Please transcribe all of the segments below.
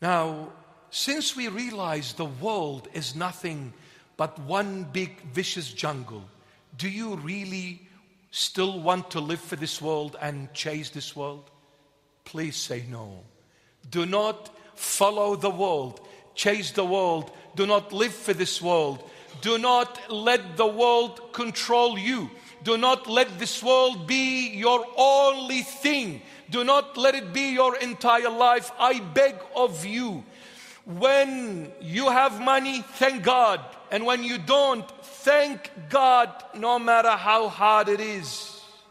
Now, since we realize the world is nothing but one big vicious jungle, do you really still want to live for this world and chase this world? Please say no. Do not follow the world, chase the world. Do not live for this world. Do not let the world control you. Do not let this world be your only thing. Do not let it be your entire life. I beg of you, when you have money, thank God. And when you don't, thank God, no matter how hard it is.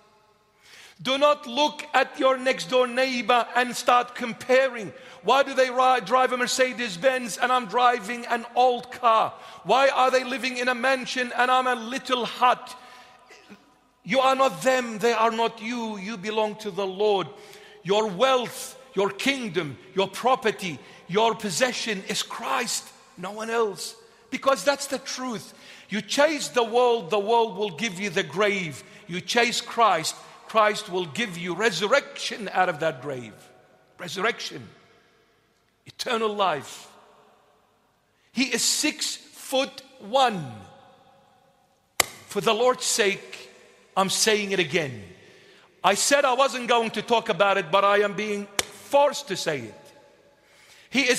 Do not look at your next door neighbor and start comparing. Why do they drive a Mercedes-Benz and I'm driving an old car? Why are they living in a mansion and I'm a little hut? You are not them, they are not you. You belong to the Lord. Your wealth, your kingdom, your property, your possession is Christ, no one else. Because that's the truth. You chase the world will give you the grave. You chase Christ, Christ will give you resurrection out of that grave. Resurrection. Eternal life. He is 6'1". For the Lord's sake, I'm saying it again. I said I wasn't going to talk about it, but I am being forced to say it. He is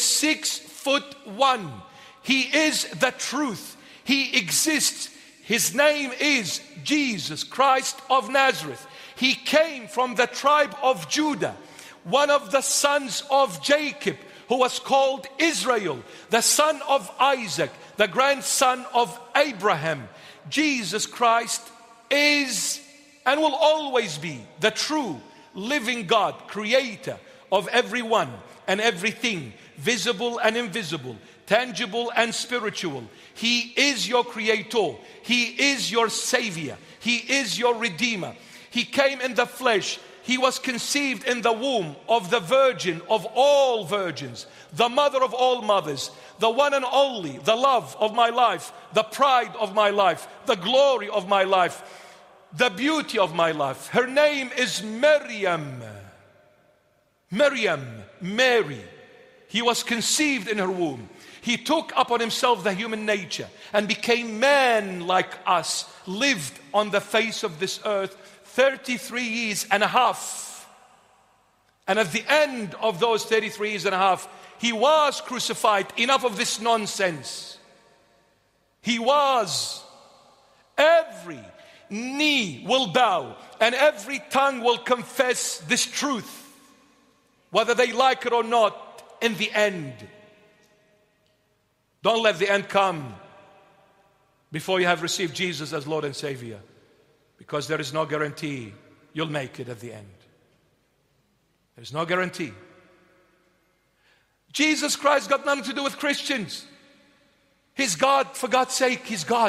6'1". He is the truth. He exists. His name is Jesus Christ of Nazareth. He came from the tribe of Judah, one of the sons of Jacob, who was called Israel, the son of Isaac, the grandson of Abraham. Jesus Christ is and will always be the true living God, creator of everyone and everything, visible and invisible, tangible and spiritual. He is your creator. He is your savior. He is your redeemer. He came in the flesh. He was conceived in the womb of the virgin of all virgins, the mother of all mothers, the one and only, the love of my life, the pride of my life, the glory of my life, the beauty of my life. Her name is Miriam. Mary. He was conceived in her womb. He took upon himself the human nature and became man like us, lived on the face of this earth 33 years and a half. And at the end of those 33 years and a half, he was crucified. Enough of this nonsense. He was. Every knee will bow and every tongue will confess this truth, whether they like it or not, in the end. Don't let the end come before you have received Jesus as Lord and Savior, because there is no guarantee you'll make it at the end. There's no guarantee. Jesus Christ got nothing to do with Christians. He's God, for God's sake, He's God.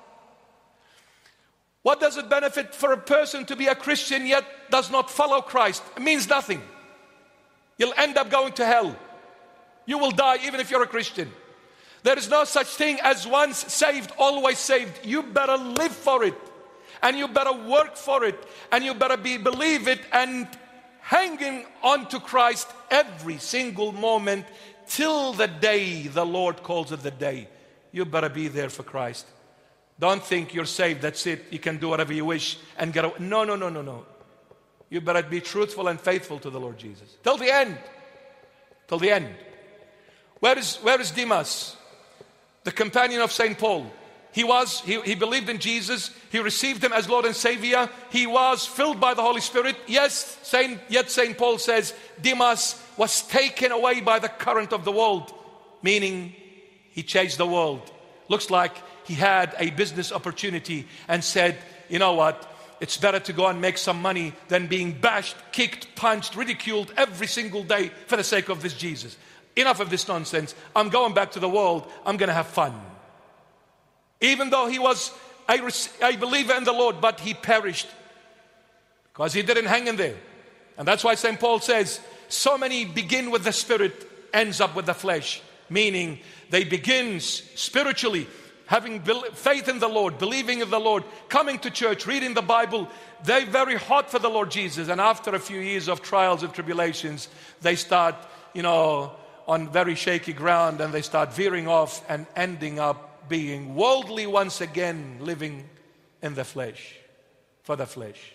What does it benefit for a person to be a Christian yet does not follow Christ? It means nothing. You'll end up going to hell. You will die even if you're a Christian. There is no such thing as once saved, always saved. You better live for it. And you better work for it. And you better believe it and hanging on to Christ every single moment till the day the Lord calls it the day. You better be there for Christ. Don't think you're saved, that's it. You can do whatever you wish and get away. No. You better be truthful and faithful to the Lord Jesus. Till the end. Till the end. Where is Demas? The companion of St. Paul. He believed in Jesus. He received Him as Lord and Savior. He was filled by the Holy Spirit. Yes, yet St. Paul says Demas was taken away by the current of the world. Meaning, he chased the world. Looks like he had a business opportunity and said, you know what? It's better to go and make some money than being bashed, kicked, punched, ridiculed every single day for the sake of this Jesus. Enough of this nonsense. I'm going back to the world. I'm going to have fun. Even though he was a believer in the Lord, but he perished because he didn't hang in there. And that's why St. Paul says, so many begin with the spirit, ends up with the flesh. Meaning they begin spiritually, having faith in the Lord, believing in the Lord, coming to church, reading the Bible. They're very hot for the Lord Jesus. And after a few years of trials and tribulations, they start, on very shaky ground, and they start veering off and ending up being worldly once again, living in the flesh, for the flesh.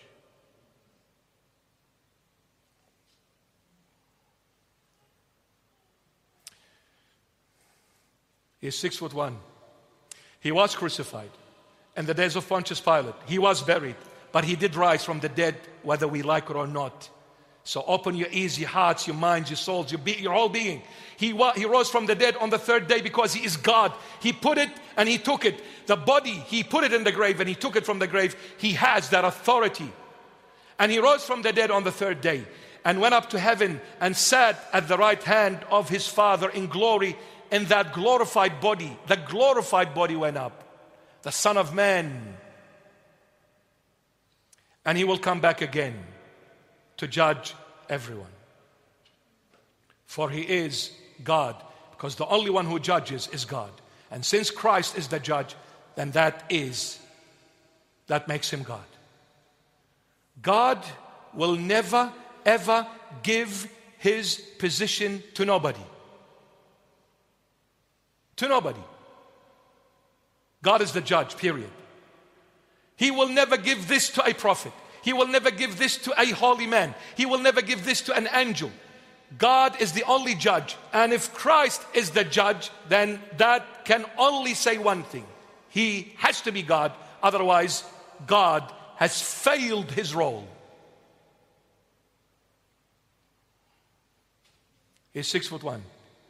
He is 6'1". He was crucified in the days of Pontius Pilate. He was buried, but he did rise from the dead, whether we like it or not. So open your ears, your hearts, your minds, your souls, your whole being. He rose from the dead on the third day because he is God. He put it and he took it. The body, he put it in the grave and he took it from the grave. He has that authority. And he rose from the dead on the third day and went up to heaven and sat at the right hand of his Father in glory. In that glorified body, the glorified body went up, the Son of Man. And he will come back again to judge everyone. For he is God, because the only one who judges is God. And since Christ is the judge, then that makes him God. God will never, ever give his position to nobody. To nobody. God is the judge, period. He will never give this to a prophet. He will never give this to a holy man. He will never give this to an angel. God is the only judge. And if Christ is the judge, then that can only say one thing. He has to be God. Otherwise, God has failed his role. He's 6'1".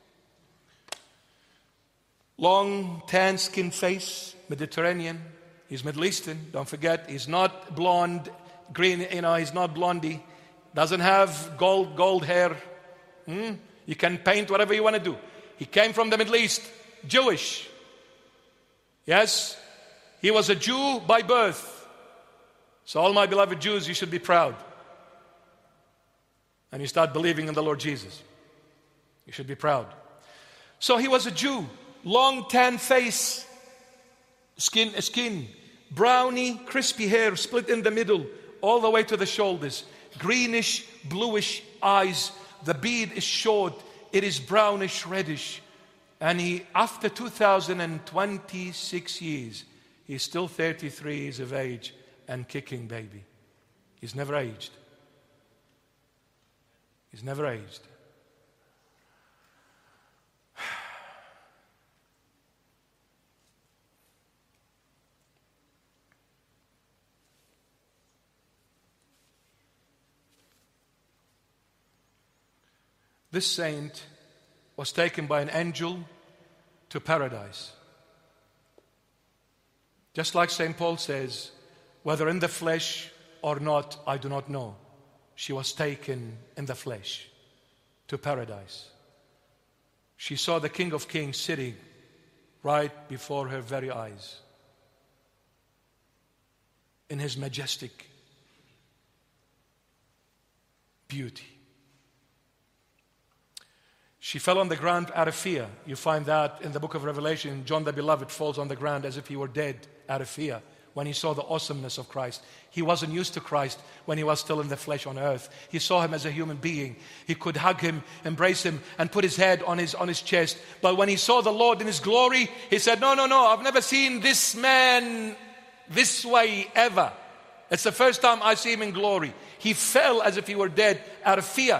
Long, tan skin face, Mediterranean. He's Middle Eastern, don't forget. He's not blonde, green, he's not blondie. Doesn't have gold hair. You can paint whatever you want to do. He came from the Middle East, Jewish. Yes, he was a Jew by birth. So all my beloved Jews, you should be proud. And you start believing in the Lord Jesus. You should be proud. So he was a Jew. Long tan face, skin, browny, crispy hair split in the middle, all the way to the shoulders, greenish, bluish eyes. The beard is short, it is brownish, reddish. And he, after 2026 years, he's still 33 years of age and kicking, baby. He's never aged. He's never aged. This saint was taken by an angel to paradise. Just like St. Paul says, whether in the flesh or not, I do not know. She was taken in the flesh to paradise. She saw the King of Kings sitting right before her very eyes in his majestic beauty. She fell on the ground out of fear. You find that in the book of Revelation. John the Beloved falls on the ground as if he were dead out of fear when he saw the awesomeness of Christ. He wasn't used to Christ when he was still in the flesh on earth. He saw him as a human being. He could hug him, embrace him, and put his head on his chest. But when he saw the Lord in his glory, he said, no, I've never seen this man this way ever. It's the first time I see him in glory. He fell as if he were dead out of fear.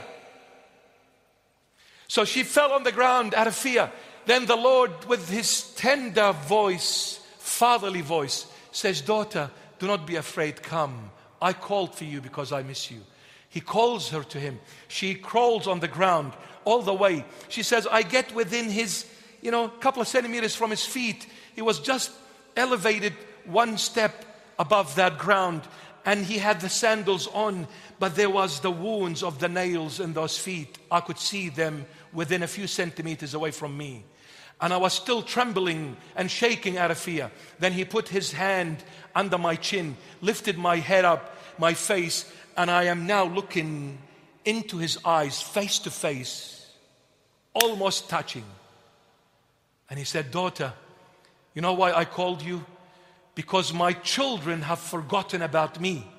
So she fell on the ground out of fear. Then the Lord, with his tender voice, fatherly voice, says, daughter, do not be afraid, come. I called for you because I miss you. He calls her to him. She crawls on the ground all the way. She says, I get within his, a couple of centimeters from his feet. He was just elevated one step above that ground. And he had the sandals on, but there was the wounds of the nails in those feet. I could see them within a few centimeters away from me. And I was still trembling and shaking out of fear. Then he put his hand under my chin, lifted my head up, my face, and I am now looking into his eyes, face to face, almost touching. And he said, daughter, you know why I called you? Because my children have forgotten about me.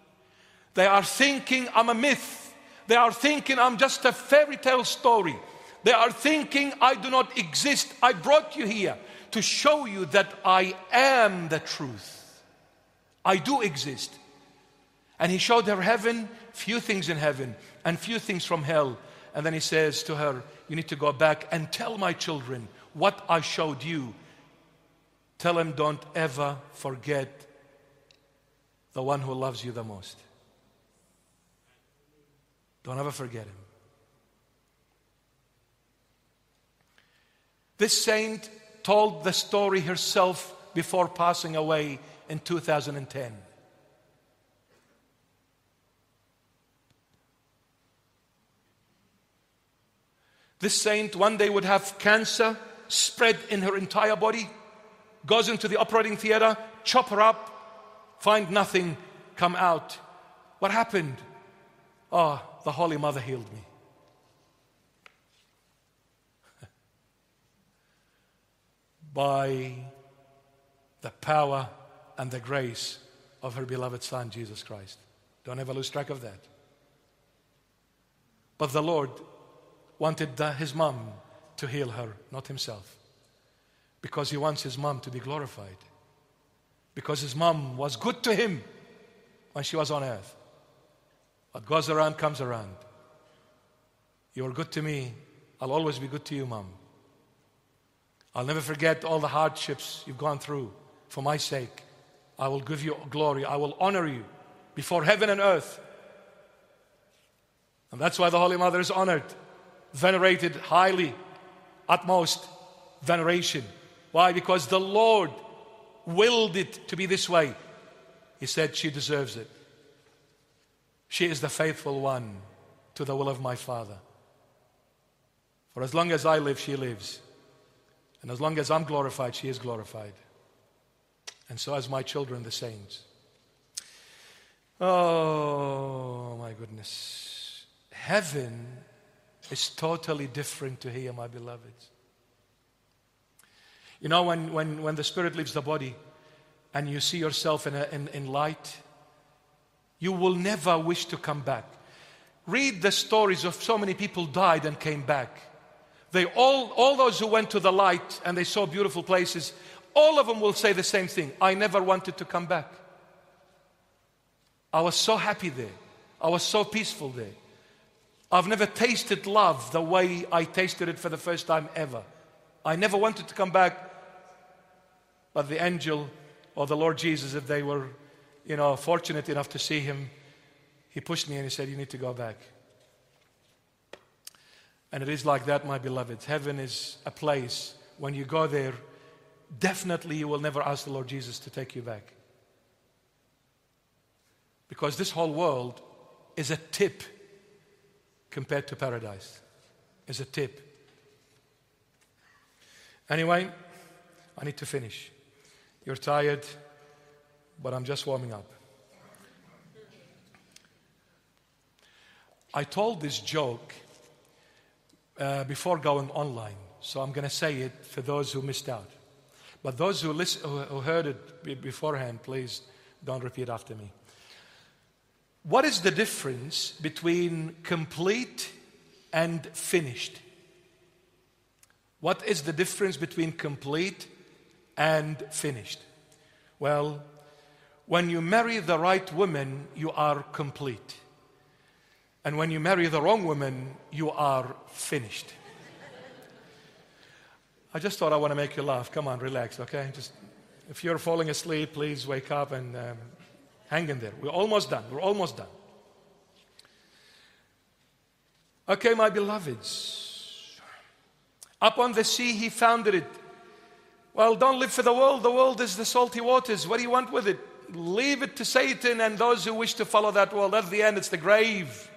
They are thinking I'm a myth. They are thinking I'm just a fairy tale story. They are thinking, I do not exist. I brought you here to show you that I am the truth. I do exist. And he showed her heaven, few things in heaven, and few things from hell. And then he says to her, you need to go back and tell my children what I showed you. Tell them, don't ever forget the one who loves you the most. Don't ever forget him. This saint told the story herself before passing away in 2010. This saint one day would have cancer spread in her entire body, goes into the operating theater, chop her up, find nothing, come out. What happened? Oh, the Holy Mother healed me. By the power and the grace of her beloved Son, Jesus Christ. Don't ever lose track of that. But the Lord wanted his mom to heal her, not himself. Because he wants his mom to be glorified. Because his mom was good to him when she was on earth. What goes around comes around. You were good to me. I'll always be good to you, Mom. I'll never forget all the hardships you've gone through for my sake. I will give you glory. I will honor you before heaven and earth. And that's why the Holy Mother is honored, venerated highly, utmost veneration. Why? Because the Lord willed it to be this way. He said she deserves it. She is the faithful one to the will of my Father. For as long as I live, she lives. And as long as I'm glorified, she is glorified. And so as my children, the saints. Oh, my goodness. Heaven is totally different to here, my beloveds. You know, when the spirit leaves the body and you see yourself in light, you will never wish to come back. Read the stories of so many people died and came back. They all those who went to the light and they saw beautiful places, all of them will say the same thing. I never wanted to come back. I was so happy there. I was so peaceful there. I've never tasted love the way I tasted it for the first time ever. I never wanted to come back. But the angel or the Lord Jesus, if they were, fortunate enough to see him, he pushed me and he said, you need to go back. And it is like that, my beloveds. Heaven is a place, when you go there, definitely you will never ask the Lord Jesus to take you back. Because this whole world is a tip compared to paradise. It's a tip. Anyway, I need to finish. You're tired, but I'm just warming up. I told this joke before going online, so I'm going to say it for those who missed out. But those who heard it beforehand, please don't repeat after me. What is the difference between complete and finished? What is the difference between complete and finished? Well, when you marry the right woman, you are complete. And when you marry the wrong woman, you are finished. I just thought I want to make you laugh. Come on, relax, okay? Just if you're falling asleep, please wake up and hang in there. We're almost done. We're almost done. Okay, my beloveds. Up on the sea, he founded it. Well, don't live for the world. The world is the salty waters. What do you want with it? Leave it to Satan and those who wish to follow that world. At the end, it's the grave.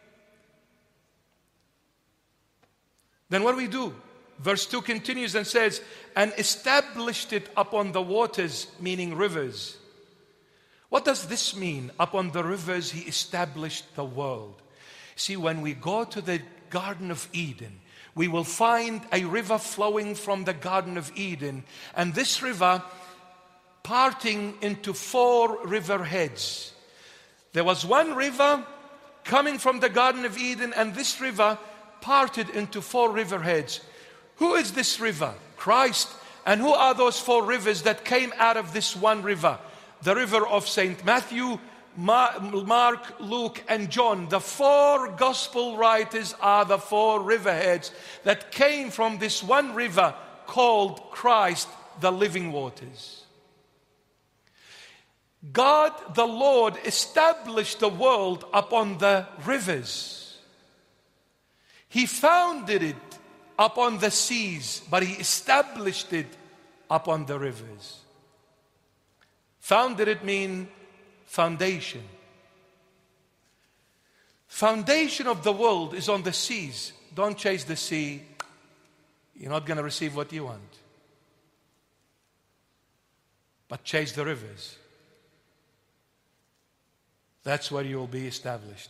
Then what do we do? Verse 2 continues and says, and established it upon the waters, meaning rivers. What does this mean? Upon the rivers, he established the world. See, when we go to the Garden of Eden, we will find a river flowing from the Garden of Eden. And this river parting into 4 river heads. There was one river coming from the Garden of Eden, and this river parted into 4 riverheads. Who is this river? Christ. And who are those 4 rivers that came out of this one river? The river of St. Matthew, Mark, Luke, and John. The 4 gospel writers are the 4 riverheads that came from this one river called Christ, the living waters. God, the Lord, established the world upon the rivers. He founded it upon the seas, but He established it upon the rivers. Founded it means foundation. Foundation of the world is on the seas. Don't chase the sea. You're not going to receive what you want. But chase the rivers. That's where you will be established.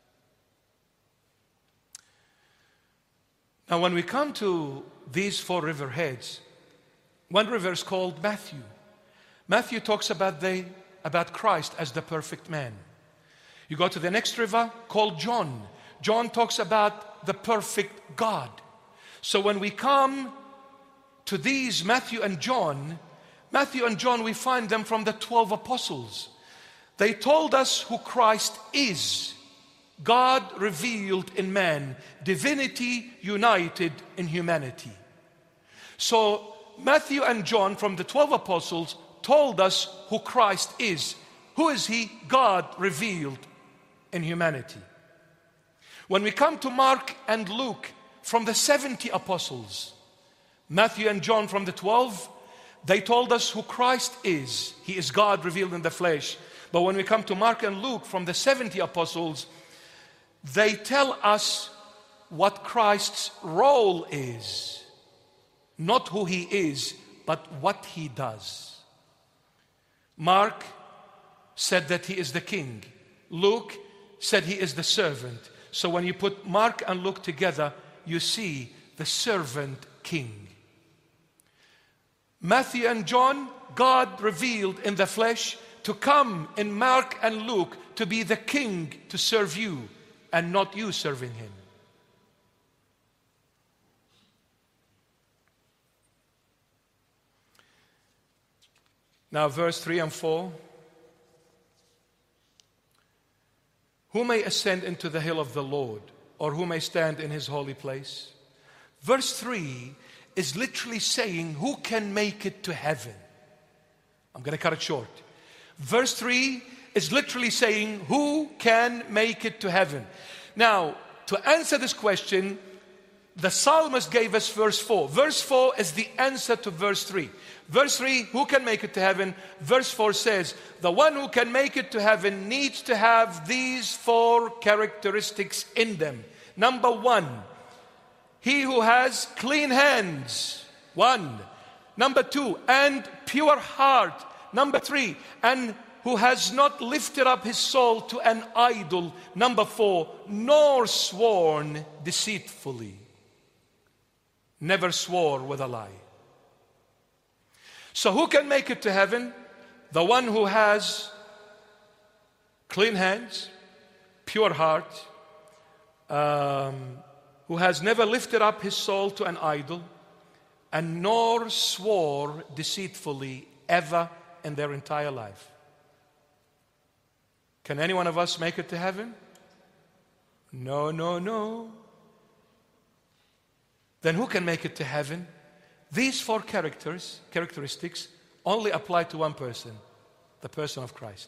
Now, when we come to these 4 riverheads, one river is called Matthew. Matthew talks about Christ as the perfect man. You go to the next river called John. John talks about the perfect God. So when we come to these Matthew and John, we find them from the 12 apostles. They told us who Christ is. God revealed in man, divinity united in humanity. So Matthew and John from the 12 apostles told us who Christ is. Who is He? God revealed in humanity. When we come to Mark and Luke from the 70 apostles, Matthew and John from the 12, they told us who Christ is. He is God revealed in the flesh. But when we come to Mark and Luke from the 70 apostles, they tell us what Christ's role is. Not who He is, but what He does. Mark said that He is the king. Luke said He is the servant. So when you put Mark and Luke together, you see the servant king. Matthew and John, God revealed in the flesh to come in Mark and Luke to be the king to serve you and not you serving Him. Now verse 3 and 4. Who may ascend into the hill of the Lord, or who may stand in His holy place? Verse 3 is literally saying, who can make it to heaven? I'm going to cut it short. Verse 3 is literally saying, who can make it to heaven? Now, to answer this question, the psalmist gave us verse 4. Verse 4 is the answer to verse 3. Verse 3, who can make it to heaven? Verse 4 says, the one who can make it to heaven needs to have these 4 characteristics in them. Number 1, he who has clean hands. 1. Number 2, and pure heart. Number 3, and who has not lifted up his soul to an idol. Number 4, nor sworn deceitfully. Never swore with a lie. So who can make it to heaven? The one who has clean hands, pure heart, who has never lifted up his soul to an idol, and nor swore deceitfully ever in their entire life. Can any one of us make it to heaven? No, no, no. Then who can make it to heaven? These 4 characteristics only apply to one person, the person of Christ.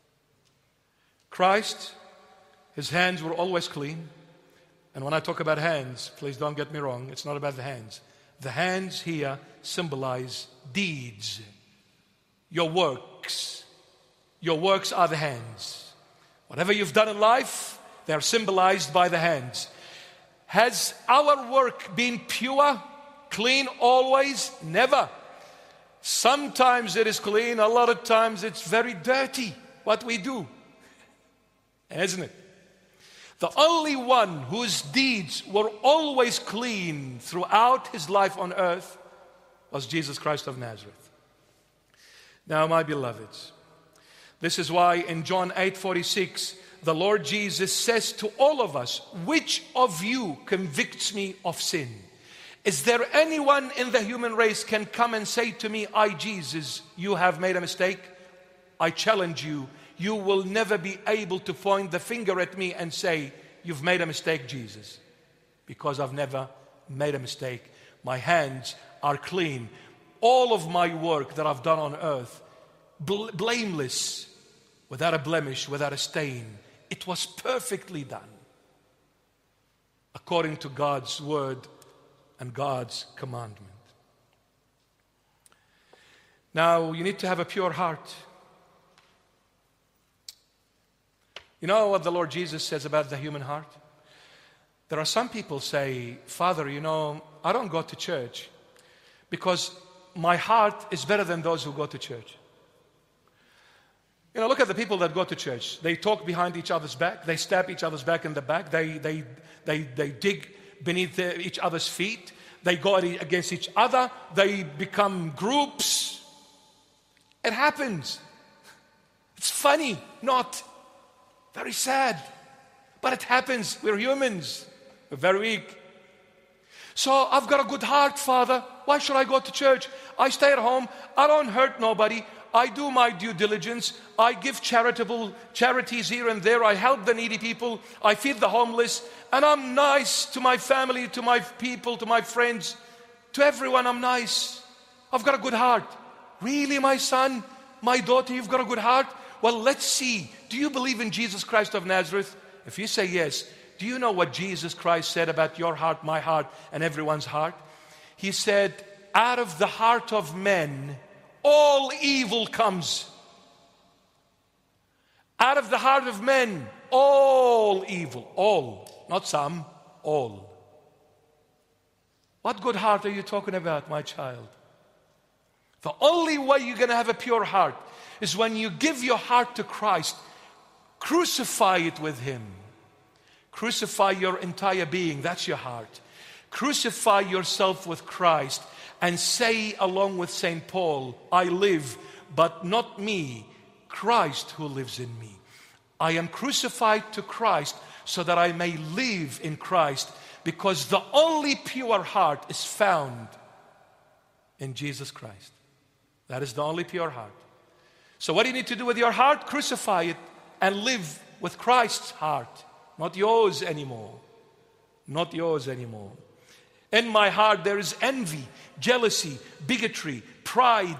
Christ, His hands were always clean. And when I talk about hands, please don't get me wrong, it's not about the hands. The hands here symbolize deeds, your works. Your works are the hands. Whatever you've done in life, they are symbolized by the hands. Has our work been pure, clean always? Never. Sometimes it is clean, a lot of times it's very dirty, what we do. Isn't it? The only one whose deeds were always clean throughout His life on earth was Jesus Christ of Nazareth. Now, my beloveds, this is why in John 8:46, the Lord Jesus says to all of us, which of you convicts me of sin? Is there anyone in the human race can come and say to me, I, Jesus, you have made a mistake? I challenge you, you will never be able to point the finger at me and say, you've made a mistake, Jesus. Because I've never made a mistake. My hands are clean. All of my work that I've done on earth, blameless, without a blemish, without a stain. It was perfectly done, according to God's word and God's commandment. Now, you need to have a pure heart. You know what the Lord Jesus says about the human heart? There are some people say, Father, I don't go to church because my heart is better than those who go to church. Look at the people that go to church. They talk behind each other's back. They stab each other's back in the back. They dig beneath each other's feet. They go against each other. They become groups. It happens. It's funny, not very sad. But it happens. We're humans. We're very weak. So I've got a good heart, Father. Why should I go to church? I stay at home. I don't hurt nobody. I do my due diligence. I give charities here and there. I help the needy people. I feed the homeless. And I'm nice to my family, to my people, to my friends. To everyone, I'm nice. I've got a good heart. Really, my son, my daughter, you've got a good heart? Well, let's see. Do you believe in Jesus Christ of Nazareth? If you say yes, do you know what Jesus Christ said about your heart, my heart, and everyone's heart? He said, out of the heart of men, all evil comes. Out of the heart of men, all evil. All. Not some, all. What good heart are you talking about, my child? The only way you're going to have a pure heart is when you give your heart to Christ. Crucify it with Him. Crucify your entire being. That's your heart. Crucify yourself with Christ and say along with St. Paul, I live, but not me, Christ who lives in me. I am crucified to Christ so that I may live in Christ, because the only pure heart is found in Jesus Christ. That is the only pure heart. So what do you need to do with your heart? Crucify it and live with Christ's heart. Not yours anymore. Not yours anymore. In my heart there is envy, jealousy, bigotry, pride.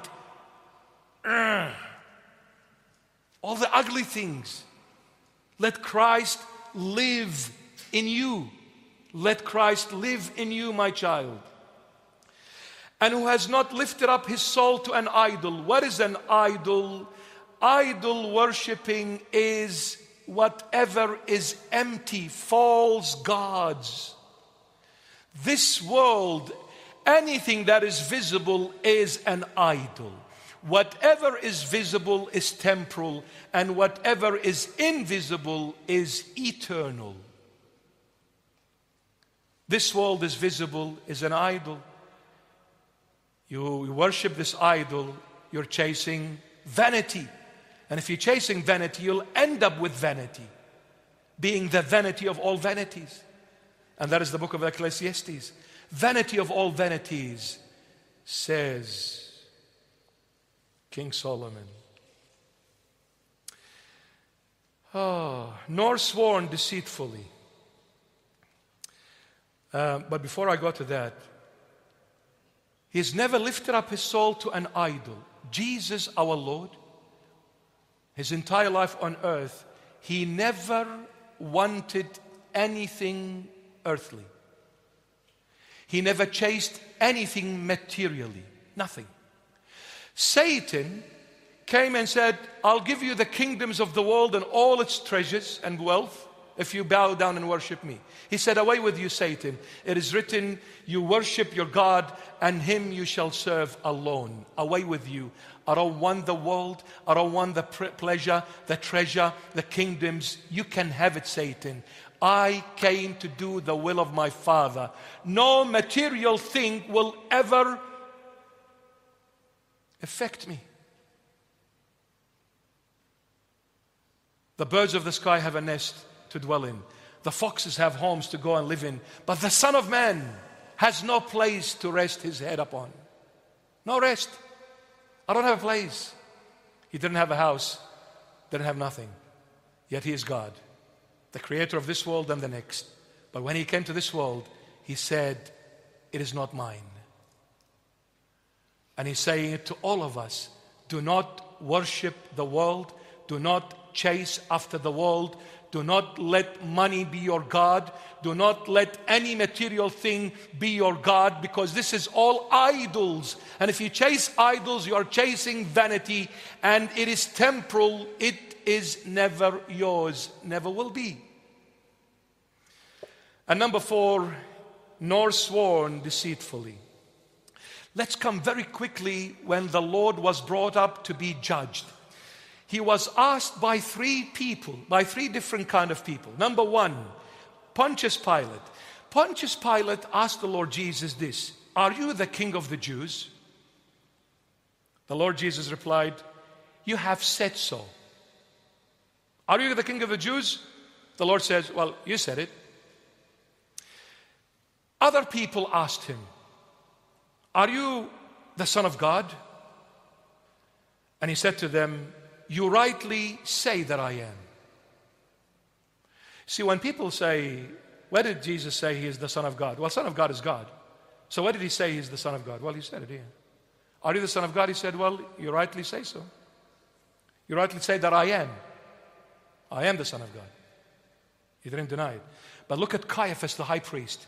All the ugly things. Let Christ live in you. Let Christ live in you, my child. And who has not lifted up his soul to an idol. What is an idol? Idol worshipping is whatever is empty, false gods. This world, anything that is visible is an idol. Whatever is visible is temporal, and whatever is invisible is eternal. This world is visible, is an idol. You worship this idol, you're chasing vanity. And if you're chasing vanity, you'll end up with vanity, being the vanity of all vanities. And that is the book of Ecclesiastes. Vanity of all vanities, says King Solomon. Nor sworn deceitfully. But before I go to that, He's never lifted up his soul to an idol. Jesus, our Lord, his entire life on earth, he never wanted anything earthly. He never chased anything materially. Nothing. Satan came and said, I'll give you the kingdoms of the world and all its treasures and wealth if you bow down and worship me. He said, away with you, Satan. It is written, you worship your God and him you shall serve alone. Away with you. I don't want the world. I don't want the pleasure, the treasure, the kingdoms. You can have it, Satan. I came to do the will of my Father. No material thing will ever affect me. The birds of the sky have a nest to dwell in. The foxes have homes to go and live in. But the Son of Man has no place to rest his head upon. No rest. I don't have a place. He didn't have a house, didn't have nothing. Yet he is God, the creator of this world and the next. But when he came to this world, he said, it is not mine. And he's saying it to all of us. Do not worship the world. Do not chase after the world. Do not let money be your God. Do not let any material thing be your God, because this is all idols. And if you chase idols, you are chasing vanity, and it is temporal. It is never yours, never will be. And number 4, nor sworn deceitfully. Let's come very quickly when the Lord was brought up to be judged. He was asked by 3 people, by 3 different kind of people. Number 1, Pontius Pilate. Pontius Pilate asked the Lord Jesus this, are you the king of the Jews? The Lord Jesus replied, you have said so. Are you the king of the Jews? The Lord says, well, you said it. Other people asked him, are you the Son of God? And he said to them, you rightly say that I am. See, when people say, where did Jesus say he is the Son of God? Well, Son of God is God. So where did he say he's the Son of God? Well, he said it here. Are you the Son of God? He said, well, you rightly say so. You rightly say that I am. I am the Son of God. He didn't deny it. But look at Caiaphas, the high priest.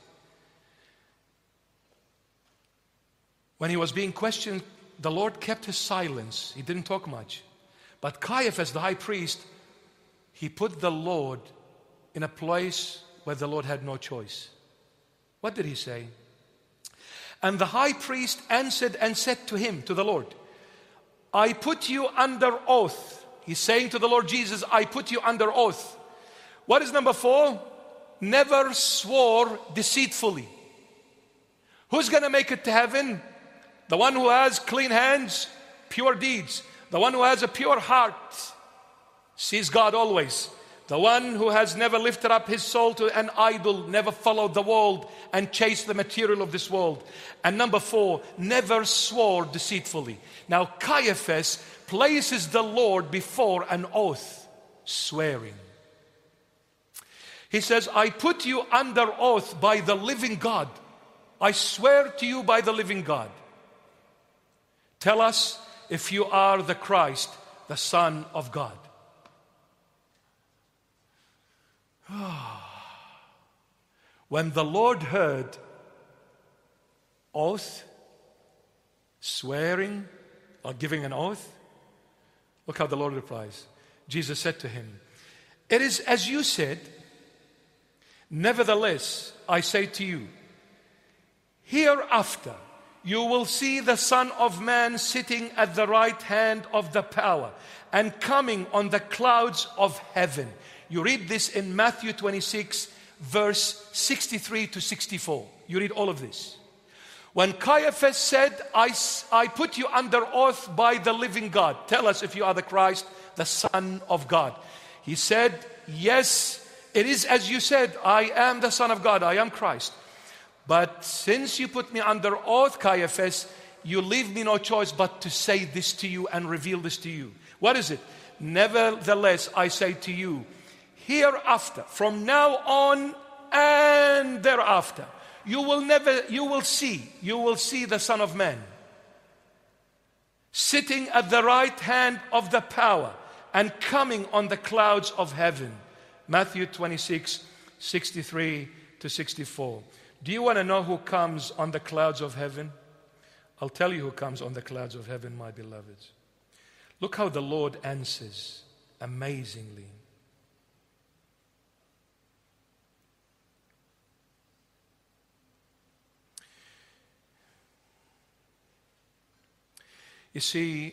When he was being questioned, the Lord kept his silence. He didn't talk much. But Caiaphas, the high priest, he put the Lord in a place where the Lord had no choice. What did he say? And the high priest answered and said to him, to the Lord, I put you under oath. He's saying to the Lord Jesus, I put you under oath. What is number 4? Never swore deceitfully. Who's going to make it to heaven? The one who has clean hands, pure deeds. The one who has a pure heart sees God always. The one who has never lifted up his soul to an idol, never followed the world and chased the material of this world. And number 4, never swore deceitfully. Now Caiaphas places the Lord before an oath, swearing. He says, I put you under oath by the living God. I swear to you by the living God. Tell us if you are the Christ, the Son of God. When the Lord heard oath, swearing, or giving an oath, look how the Lord replies. Jesus said to him, it is as you said, nevertheless, I say to you, hereafter you will see the Son of Man sitting at the right hand of the power and coming on the clouds of heaven. You read this in Matthew 26, verse 63 to 64. You read all of this. When Caiaphas said, I put you under oath by the living God. Tell us if you are the Christ, the Son of God. He said, yes, it is as you said, I am the Son of God, I am Christ. But since you put me under oath, Caiaphas, you leave me no choice but to say this to you and reveal this to you. What is it? Nevertheless, I say to you, hereafter, from now on and thereafter, you will see the Son of Man sitting at the right hand of the power and coming on the clouds of heaven. Matthew 26, 63 to 64. Do you want to know who comes on the clouds of heaven? I'll tell you who comes on the clouds of heaven, my beloveds. Look how the Lord answers amazingly. You see,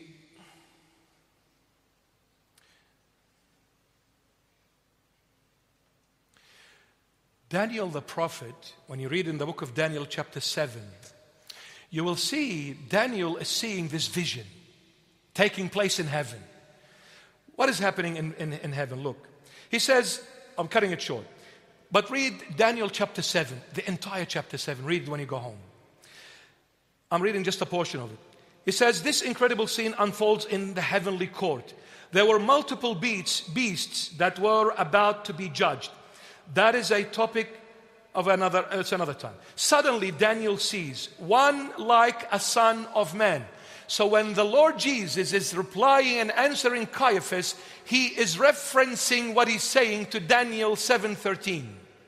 Daniel the prophet, when you read in the book of Daniel chapter 7, you will see Daniel is seeing this vision taking place in heaven. What is happening in heaven? Look. He says, I'm cutting it short, but read Daniel chapter 7, the entire chapter 7. Read it when you go home. I'm reading just a portion of it. He says, this incredible scene unfolds in the heavenly court. There were multiple beasts that were about to be judged. That is a topic of it's another time. Suddenly Daniel sees one like a son of man. So when the Lord Jesus is replying and answering Caiaphas, he is referencing what he's saying to Daniel 7:13.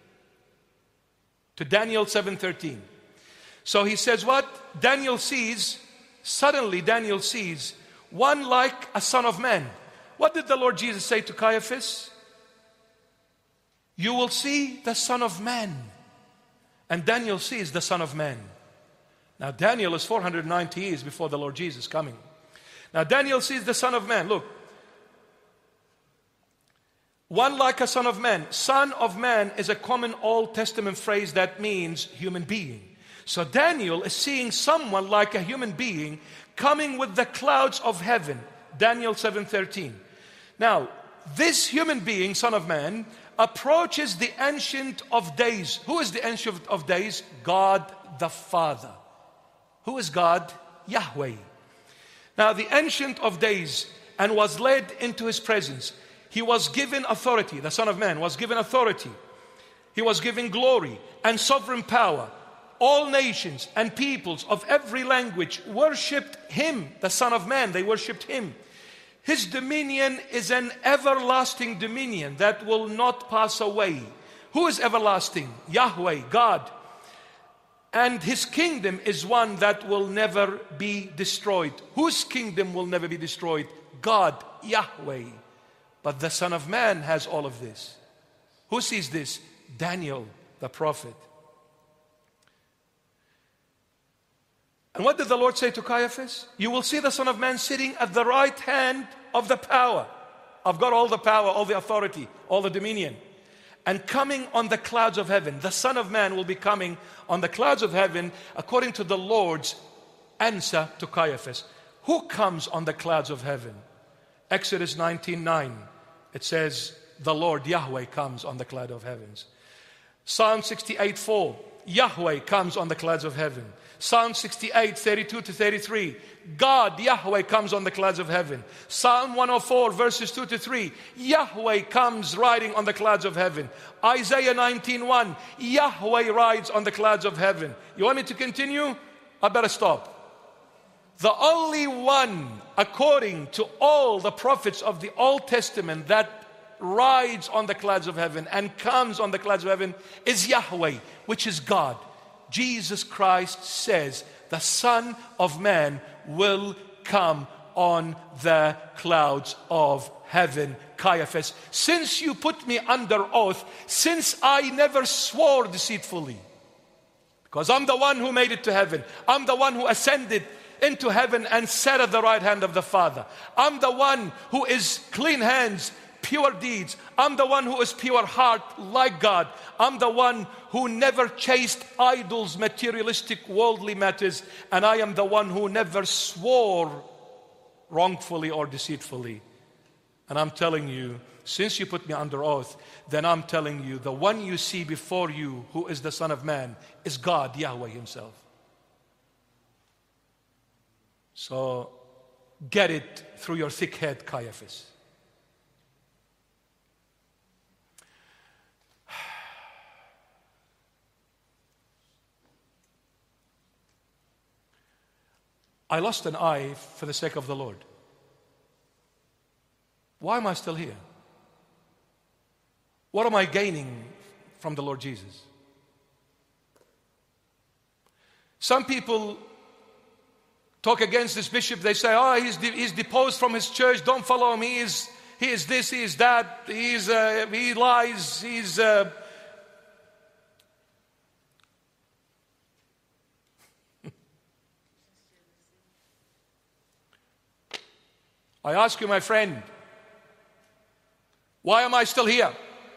To Daniel 7:13. So he says what? Suddenly Daniel sees one like a son of man. What did the Lord Jesus say to Caiaphas? You will see the Son of Man. And Daniel sees the Son of Man. Now Daniel is 490 years before the Lord Jesus coming. Now Daniel sees the Son of Man. Look. One like a son of man. Son of man is a common Old Testament phrase that means human being. So Daniel is seeing someone like a human being coming with the clouds of heaven. Daniel 7:13. Now, this human being, Son of Man, approaches the Ancient of Days. Who is the Ancient of Days? God the Father. Who is God? Yahweh. Now, the Ancient of Days, and was led into his presence. He was given authority. The Son of Man was given authority. He was given glory and sovereign power. All nations and peoples of every language worshipped him, the Son of Man. They worshipped him. His dominion is an everlasting dominion that will not pass away. Who is everlasting? Yahweh, God. And his kingdom is one that will never be destroyed. Whose kingdom will never be destroyed? God, Yahweh. But the Son of Man has all of this. Who sees this? Daniel, the prophet. And what did the Lord say to Caiaphas? You will see the Son of Man sitting at the right hand of the power. I've got all the power, all the authority, all the dominion. And coming on the clouds of heaven. The Son of Man will be coming on the clouds of heaven according to the Lord's answer to Caiaphas. Who comes on the clouds of heaven? Exodus 19:9. It says, the Lord Yahweh comes on the cloud of heavens. Psalm 68:4. Yahweh comes on the clouds of heaven. Psalm 68:32-33. God, Yahweh, comes on the clouds of heaven. Psalm 104, verses 2-3. Yahweh comes riding on the clouds of heaven. Isaiah 19:1. Yahweh rides on the clouds of heaven. You want me to continue? I better stop. The only one, according to all the prophets of the Old Testament, that rides on the clouds of heaven and comes on the clouds of heaven is Yahweh, which is God. Jesus Christ says the Son of Man will come on the clouds of heaven. Caiaphas, since you put me under oath, since I never swore deceitfully, because I'm the one who made it to heaven, I'm the one who ascended into heaven and sat at the right hand of the Father, I'm the one who is clean hands, pure deeds, I'm the one who is pure heart like God, I'm the one who never chased idols, materialistic, worldly matters, and I am the one who never swore wrongfully or deceitfully. And I'm telling you, since you put me under oath, then I'm telling you, the one you see before you, who is the Son of Man, is God, Yahweh himself. So get it through your thick head, Caiaphas. I lost an eye for the sake of the Lord. Why am I still here? What am I gaining from the Lord Jesus? Some people talk against this bishop. They say, oh, he's deposed from his church. Don't follow him. He is this, he is that. He lies. I ask you, my friend, why am I still here?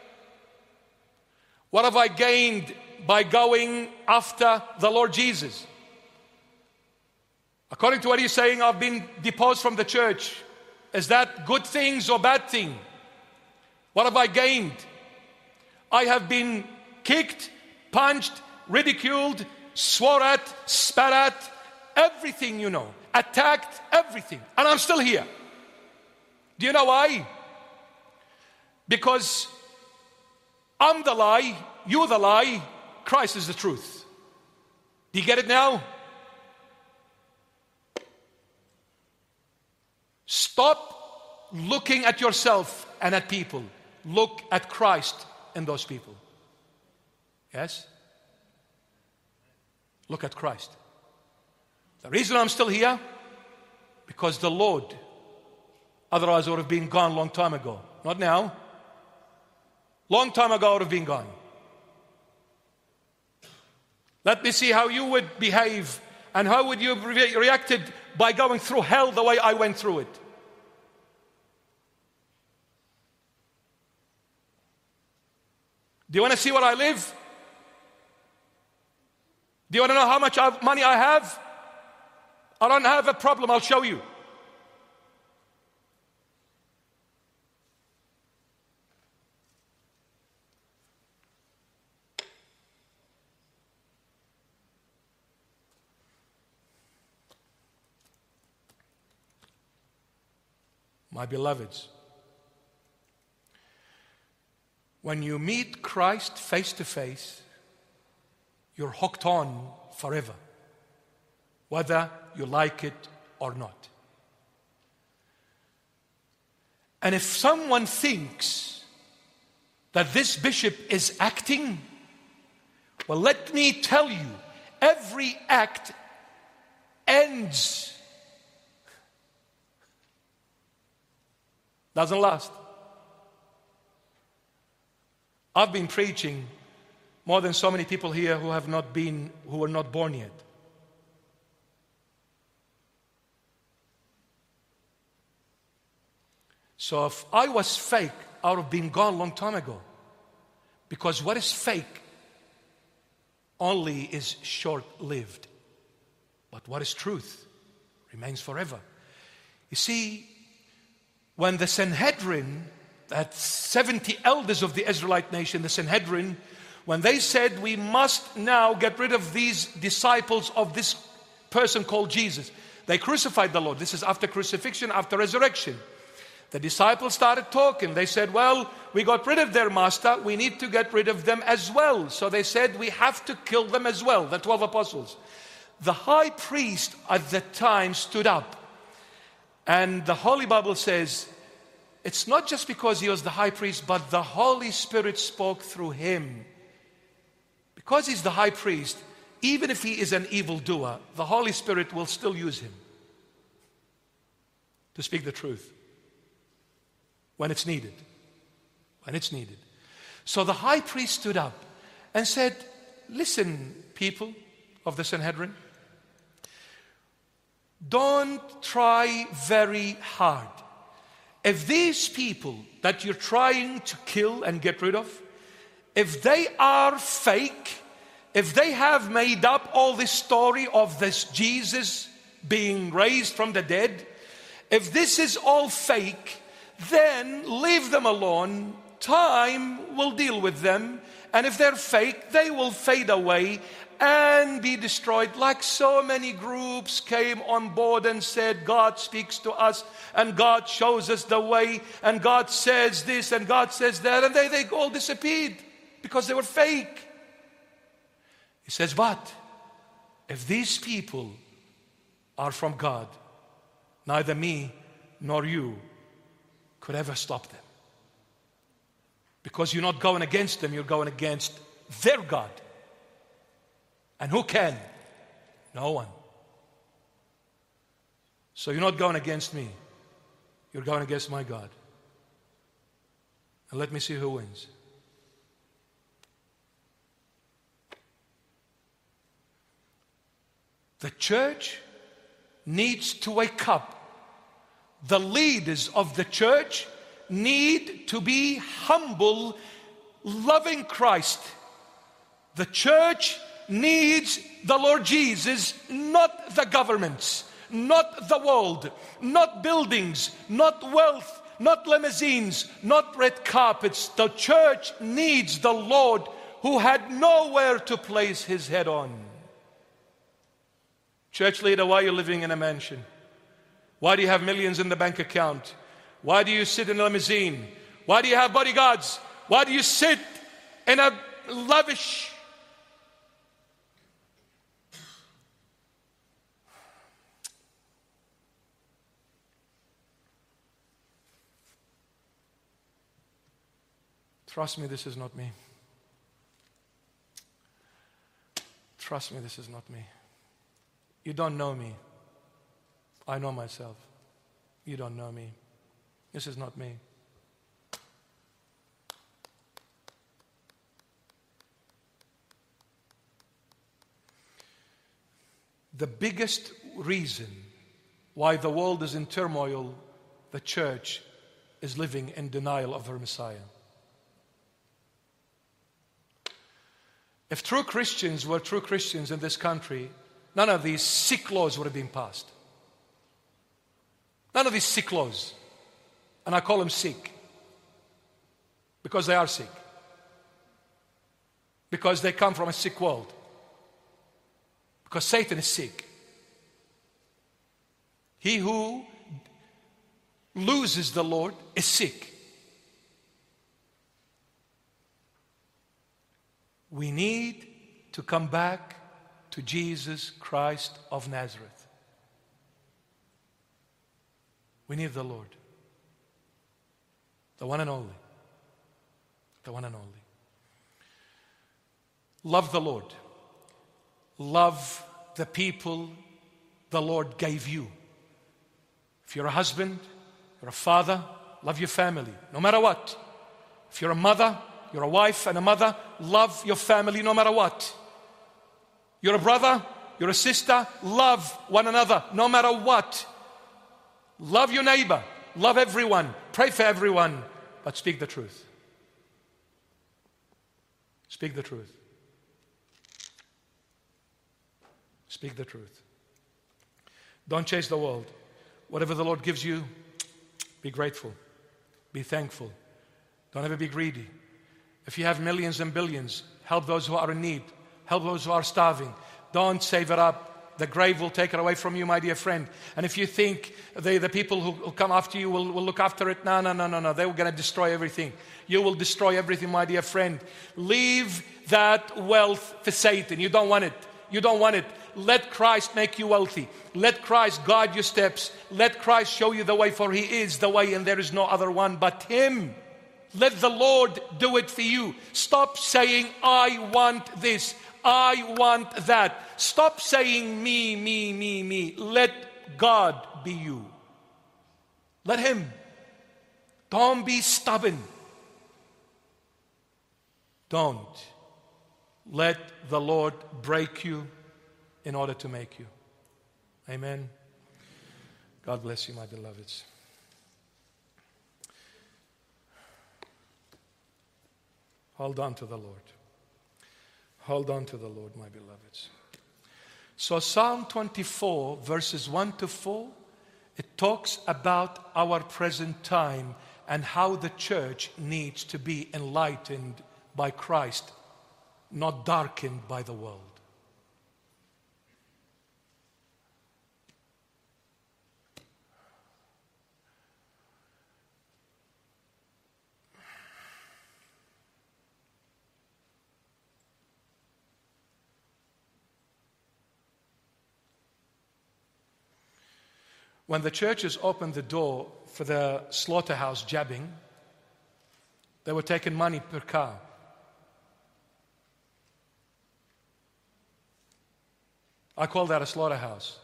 What have I gained by going after the Lord Jesus? According to what he's saying, I've been deposed from the church. Is that good things or bad thing? What have I gained? I have been kicked, punched, ridiculed, swore at, spat at, everything you know, attacked, everything. And I'm still here. Do you know why? Because I'm the lie, you're the lie, Christ is the truth. Do you get it now? Stop looking at yourself and at people. Look at Christ in those people. Yes? Look at Christ. The reason I'm still here, because the Lord, otherwise I would have been gone a long time ago. Not now. Long time ago I would have been gone. Let me see how you would behave and how would you have reacted by going through hell the way I went through it. Do you want to see what I live? Do you want to know how much money I have? I don't have a problem, I'll show you. My beloveds, when you meet Christ face to face, you're hooked on forever, whether you like it or not. And if someone thinks that this bishop is acting, well, let me tell you, every act ends. Doesn't last. I've been preaching more than so many people here who were not born yet. So if I was fake, I would have been gone a long time ago. Because what is fake only is short-lived. But what is truth remains forever. You see, when the Sanhedrin, that 70 elders of the Israelite nation, the Sanhedrin, when they said we must now get rid of these disciples of this person called Jesus, they crucified the Lord. This is after crucifixion, after resurrection. The disciples started talking. They said, well, we got rid of their master. We need to get rid of them as well. So they said, we have to kill them as well, the 12 apostles. The high priest at that time stood up. And the Holy Bible says, it's not just because he was the high priest, but the Holy Spirit spoke through him. Because he's the high priest, even if he is an evildoer, the Holy Spirit will still use him to speak the truth when it's needed. When it's needed. So the high priest stood up and said, listen, people of the Sanhedrin, don't try very hard. If these people that you're trying to kill and get rid of, if they are fake, if they have made up all this story of this Jesus being raised from the dead, if this is all fake, then leave them alone. Time will deal with them. And if they're fake, they will fade away and be destroyed. Like so many groups came on board and said, God speaks to us and God shows us the way and God says this and God says that, and they all disappeared because they were fake. He says, but if these people are from God, neither me nor you could ever stop them. Because you're not going against them, you're going against their God. And who can? No one. So you're not going against me. You're going against my God. And let me see who wins. The church needs to wake up. The leaders of the church need to be humble, loving Christ. The church needs the Lord Jesus, not the governments, not the world, not buildings, not wealth, not limousines, not red carpets. The church needs the Lord who had nowhere to place his head on. Church leader, why are you living in a mansion? Why do you have millions in the bank account? Why do you sit in a limousine? Why do you have bodyguards? Why do you sit in a lavish? Trust me, this is not me. Trust me, this is not me. You don't know me. I know myself. You don't know me. This is not me. The biggest reason why the world is in turmoil, the church is living in denial of her Messiah. If true Christians were true Christians in this country, none of these sick laws would have been passed. None of these sick laws. And I call them sick because they are sick. Because they come from a sick world. Because Satan is sick. He who loses the Lord is sick. We need to come back to Jesus Christ of Nazareth. We need the Lord. The one and only. The one and only. Love the Lord. Love the people the Lord gave you. If you're a husband, you're a father, love your family, no matter what. If you're a mother, you're a wife and a mother, love your family no matter what. You're a brother, you're a sister, love one another no matter what. Love your neighbor, love everyone, pray for everyone, but speak the truth. Speak the truth. Speak the truth. Don't chase the world. Whatever the Lord gives you, be grateful. Be thankful. Don't ever be greedy. If you have millions and billions, help those who are in need. Help those who are starving. Don't save it up. The grave will take it away from you, my dear friend. And if you think the people who come after you will look after it, no. They're going to destroy everything. You will destroy everything, my dear friend. Leave that wealth for Satan. You don't want it. You don't want it. Let Christ make you wealthy. Let Christ guide your steps. Let Christ show you the way, for He is the way and there is no other one but Him. Let the Lord do it for you. Stop saying, I want this, I want that. Stop saying me. Let God be you. Let Him. Don't be stubborn. Don't let the Lord break you in order to make you. Amen. God bless you, my beloveds. Hold on to the Lord. Hold on to the Lord, my beloveds. So Psalm 24, verses 1 to 4, it talks about our present time and how the church needs to be enlightened by Christ, not darkened by the world. When the churches opened the door for the slaughterhouse jabbing, they were taking money per car. I call that a slaughterhouse.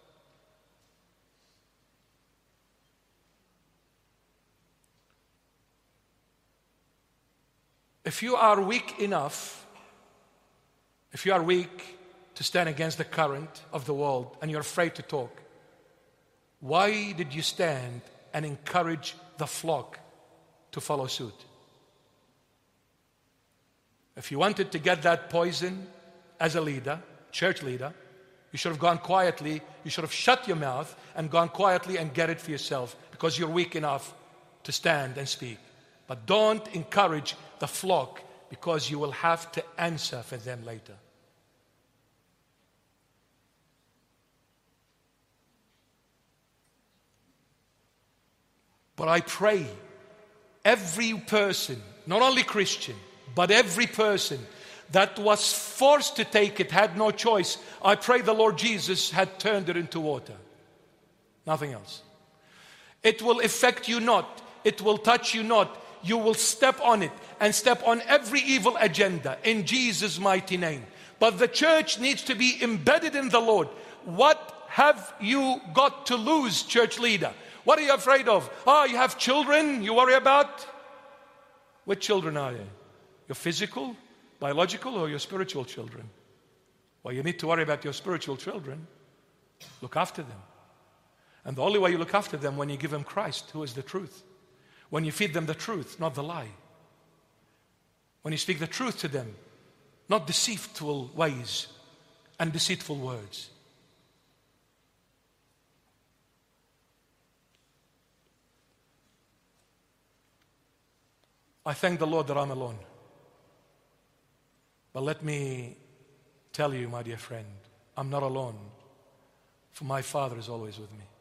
If you are weak enough, if you are weak to stand against the current of the world and you're afraid to talk, why did you stand and encourage the flock to follow suit? If you wanted to get that poison as a leader, church leader, You should have gone quietly. You should have shut your mouth and gone quietly and get it for yourself, because you're weak enough to stand and speak. But don't encourage the flock, because you will have to answer for them later. But I pray every person, not only Christian, but every person that was forced to take it, had no choice, I pray the Lord Jesus had turned it into water. Nothing else. It will affect you not. It will touch you not. You will step on it and step on every evil agenda in Jesus' mighty name. But the church needs to be embedded in the Lord. What have you got to lose, church leader? What are you afraid of? You have children you worry about? Which children are they? Your physical, biological, or your spiritual children? Well, you need to worry about your spiritual children. Look after them. And the only way you look after them, when you give them Christ, who is the truth. When you feed them the truth, not the lie. When you speak the truth to them, not deceitful ways and deceitful words. I thank the Lord that I'm alone. But let me tell you, my dear friend, I'm not alone, for my Father is always with me.